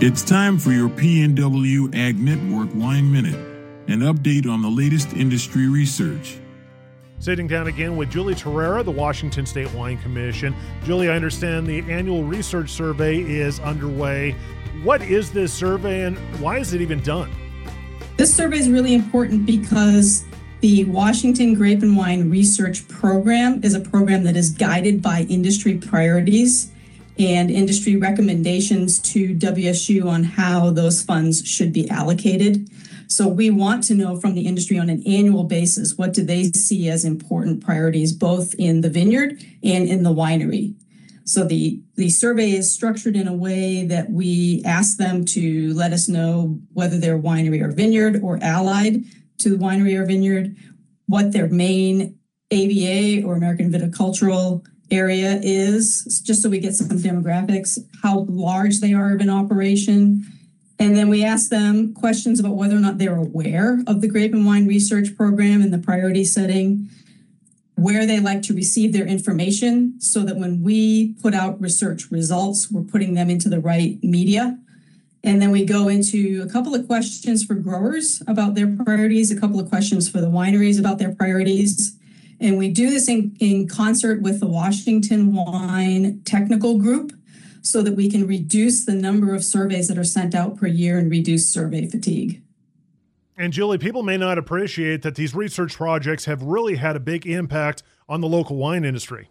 It's time for your PNW Ag Network Wine Minute, an update on the latest industry research. Sitting down again with Julie Terrera, the Washington State Wine Commission. Julie, I understand the annual research survey is underway. What is this survey and why is it even done? This survey is really important because the Washington Grape and Wine Research Program is a program that is guided by industry priorities and industry recommendations to WSU on how those funds should be allocated. So we want to know from the industry on an annual basis, what do they see as important priorities, both in the vineyard and in the winery. So the survey is structured in a way that we ask them to let us know whether they're winery or vineyard or allied to the winery or vineyard, what their main AVA or American viticultural area is, just so we get some demographics, how large they are of an operation. And then we ask them questions about whether or not they're aware of the Grape and Wine Research Program and the priority setting, where they like to receive their information so that when we put out research results, we're putting them into the right media. And then we go into a couple of questions for growers about their priorities, a couple of questions for the wineries about their priorities. And we do this in concert with the Washington Wine Technical Group so that we can reduce the number of surveys that are sent out per year and reduce survey fatigue. And Julie, people may not appreciate that these research projects have really had a big impact on the local wine industry.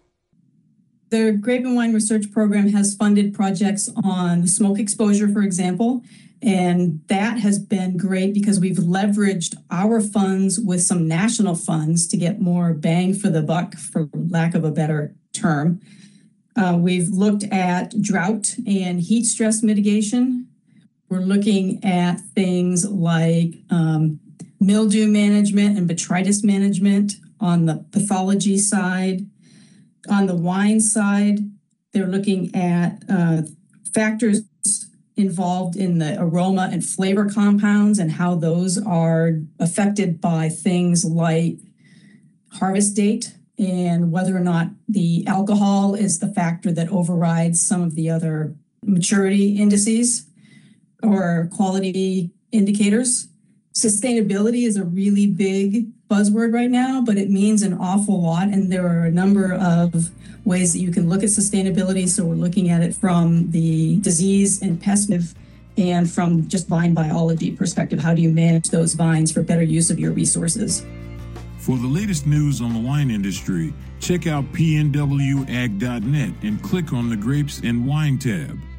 The Grape and Wine Research Program has funded projects on smoke exposure, for example, and that has been great because we've leveraged our funds with some national funds to get more bang for the buck, for lack of a better term. We've looked at drought and heat stress mitigation. We're looking at things like mildew management and botrytis management on the pathology side. On the wine side, they're looking at factors involved in the aroma and flavor compounds and how those are affected by things like harvest date and whether or not the alcohol is the factor that overrides some of the other maturity indices or quality indicators. Sustainability is a really big buzzword right now, but it means an awful lot. And there are a number of ways that you can look at sustainability. So we're looking at it from the disease and pest and from just vine biology perspective. How do you manage those vines for better use of your resources? For the latest news on the wine industry, check out pnwag.net and click on the Grapes and Wine tab.